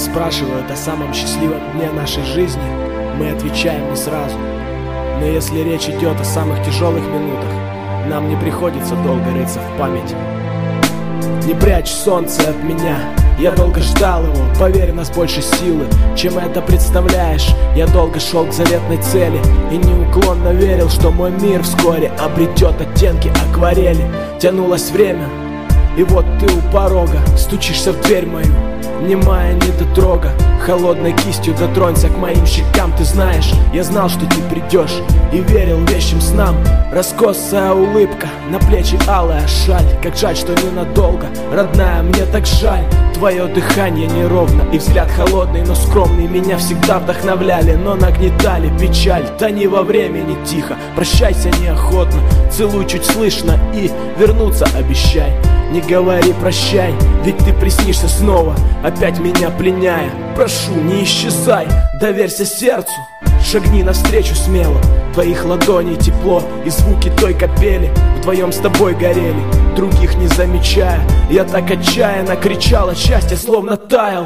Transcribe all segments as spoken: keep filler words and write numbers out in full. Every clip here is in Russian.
нас спрашивают о самом счастливом дне нашей жизни, мы отвечаем не сразу. Но если речь идет о самых тяжелых минутах, нам не приходится долго рыться в памяти. Не прячь солнце от меня, я долго ждал его. Поверь, нас больше силы, чем это представляешь. Я долго шел к заветной цели и неуклонно верил, что мой мир вскоре обретет оттенки акварели. Тянулось время, и вот ты у порога, стучишься в дверь мою, немая недотрога. Холодной кистью дотронься к моим щекам. Ты знаешь, я знал, что ты придешь, и верил вещим снам. Раскосая улыбка, на плечи алая шаль. Как жаль, что ненадолго, родная, мне так жаль. Твое дыхание неровно и взгляд холодный, но скромный меня всегда вдохновляли, но нагнетали печаль. Тони во времени тихо, прощайся неохотно, целуй чуть слышно и вернуться обещай. Не говори прощай, ведь ты приснишься снова, опять меня пленяя. Прошу, не исчезай, доверься сердцу, шагни навстречу смело. Твоих ладоней тепло и звуки той капели вдвоем с тобой горели, других не замечая. Я так отчаянно кричал от счастья, словно таял.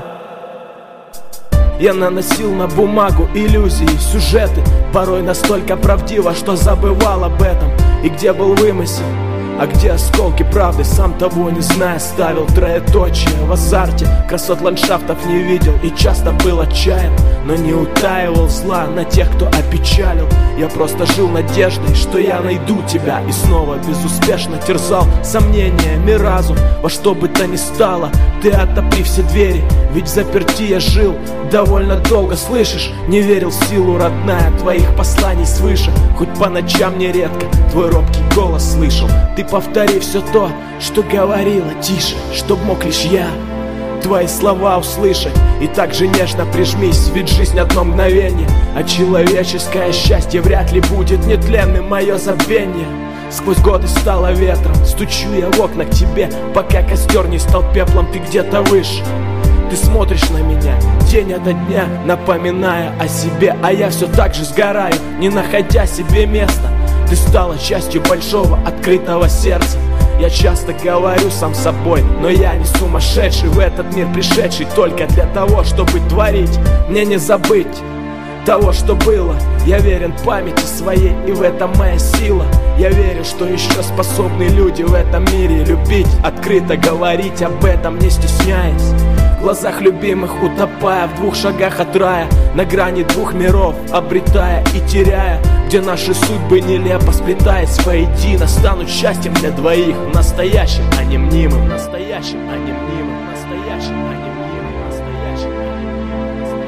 Я наносил на бумагу иллюзии, сюжеты, порой настолько правдиво, что забывал об этом. И где был вымысел, а где осколки правды, сам того не зная, ставил троеточие в азарте. Красот ландшафтов не видел и часто был отчаян, но не утаивал зла на тех, кто опечалил. Я просто жил надеждой, что я найду тебя, и снова безуспешно терзал сомнениями разум. Во что бы то ни стало, ты отопри все двери, ведь в заперти я жил довольно долго, слышишь? Не верил в силу, родная, твоих посланий свыше, хоть по ночам нередко твой робкий голос слышал. Ты повтори все то, что говорила, тише, чтоб мог лишь я твои слова услышать. И так же нежно прижмись, ведь жизнь одно мгновение, а человеческое счастье вряд ли будет нетленным. Мое забвение сквозь годы стало ветром, стучу я в окна к тебе, пока костер не стал пеплом. Ты где-то выше, ты смотришь на меня день ото дня, напоминая о себе, а я все так же сгораю, не находя себе места. Ты стала частью большого открытого сердца. Я часто говорю сам собой, но я не сумасшедший, в этот мир пришедший только для того, чтобы творить. Мне не забыть того, что было. Я верен памяти своей, и в этом моя сила. Я верю, что еще способны люди в этом мире любить, открыто говорить об этом, не стесняясь. В глазах любимых утопая, в двух шагах от рая, на грани двух миров, обретая и теряя, где наши судьбы нелепо сплетаясь воедино, станут счастьем для двоих, настоящим, а не мнимым, настоящим, а не мнимым, настоящим, а не мнимым, настоящим, а не мнимым.